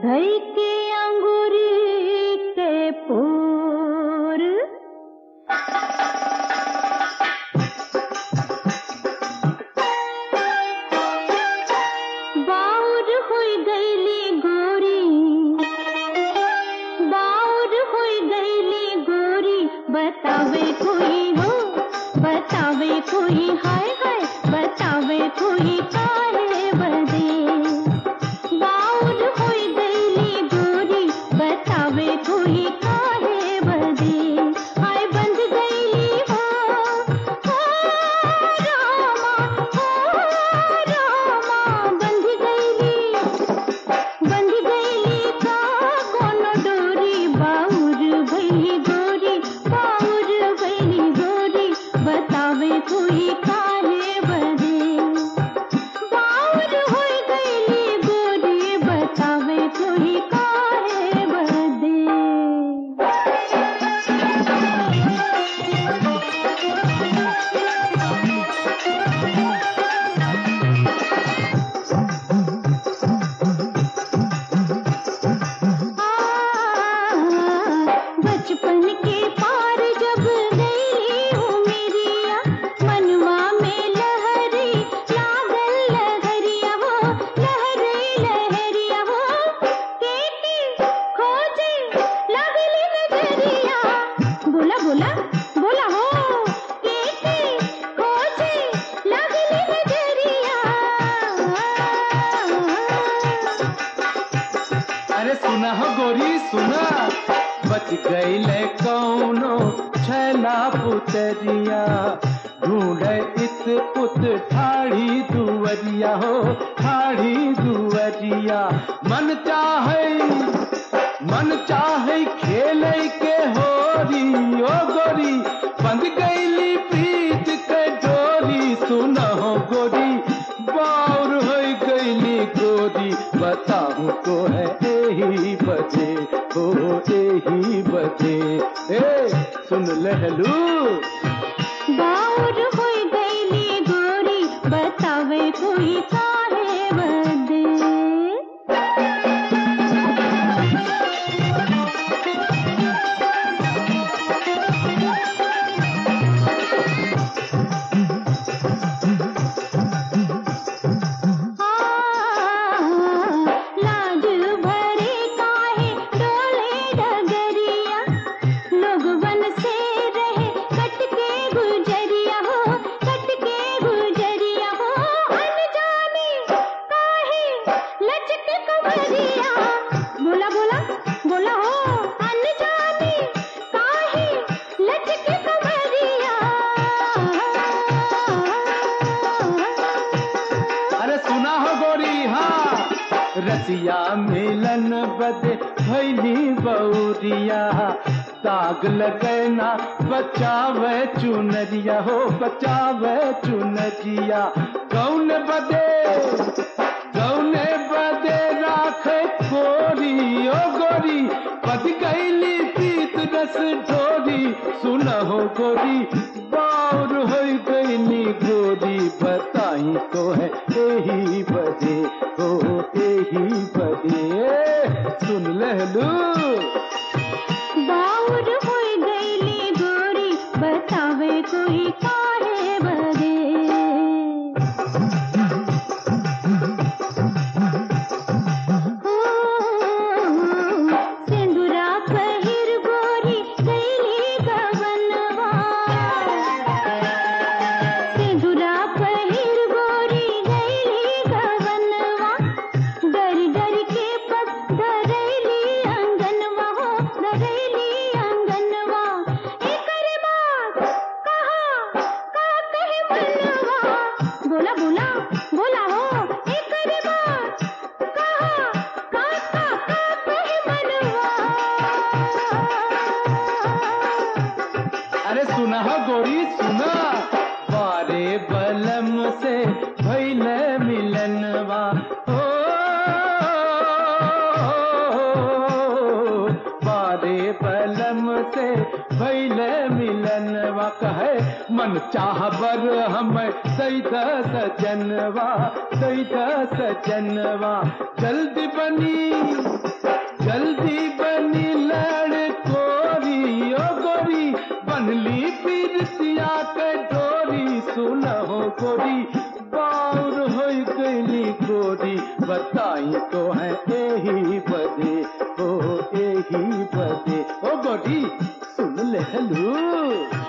धई के अंगूरी के पूर बाउर हुई गईली गोरी, बाउर हुई गईली गोरी, बतावे कोई हो, बतावे कोई, हाय हाय बतावे कोई काहे बदे। बाउर हुई गईली गोरी, बतावे कोई काहे बदे। हाय बंध गईली हो रामा, बंध गईली का कोनो डोरी। बाउर भईली गोरी, बाउर भईली गोरी, बतावे कोई काहे बदे। बाउर होई गईली गोरी, बतावे कोई काहे बदे। बचपन के पार जब गई उमरिया, मनवा में लहरी लागल लहरिया हो, लहरी लहरिया हो। केटी खोजे लगली नजरिया, बोला बोला बोला हो। केटी खोजे लगली नजरिया। अरे सुना हो गोरी सुना, बच गईले कौनो छैला पुतरिया, ढूंढे इत पुत ठाड़ी दुवरिया हो, ठाड़ी दुवरिया। मन चाहे खेले के होरी, ओ गोरी बंध गईली प्रीत के डोरी। सुना हो गोरी, बाउर हो गईली गोरी, बताऊं तो है यही बजे, हो यही बजे। ए सुन लहलू, बाउर होई गईली गोरी, बतावे कोई काहे बदे। लाज भरे काहे डोले डगरिया, लोगवन से रहे कट के गुजरिया हो, कट के गुजरिया हो। अनजाने काहे लचक कमरिया, बोला बोला बोला हो। अनजाने काहे लचक कमरिया। अरे सुना हो गोरी हाँ, रसिया मिलन बदे भैली बौरिया, दाग लगना बचावे चुनरिया हो, बचावे चुनरिया। कौन बदे राखे खोरी, ओ गोरी बद गईली पीत रस ढोरी। सुना हो गोरी, बाउर हो गईली गोरी, बताई तो है यही बदे, हो यही बदे। सुन लहलू, बाउर होई गईली गोरी, बतावे कोई काहे बदे। सिंदूरा पहिर गोरी गईली गवनवा, सिंदूरा पहिर गोरी गईली गवनवा। डर डर के पग धरैली अंगनवा हो, धरैली अंगनवा। एकर बात कहा का कहे मनवा, बोला बोला बोला हो। एकर बात कहा का कहे मनवा। अरे सुना हो गोरी सुना, बारे बलम से भैले मिलनवा, ओ बारे बलम से भैले मिलनवा। कहे मन चाह बर हम सैद सजनवा, सैद सजनवा। जल्दी बनी जल्दी बनी लड़कोरी ओ गोरी बनली पीरतिया के डोरी सुनहो गोरी बाउर हो गईली गोरी बताई तो है एही बदे ओ एही बदे ओ गोरी सुन ले लू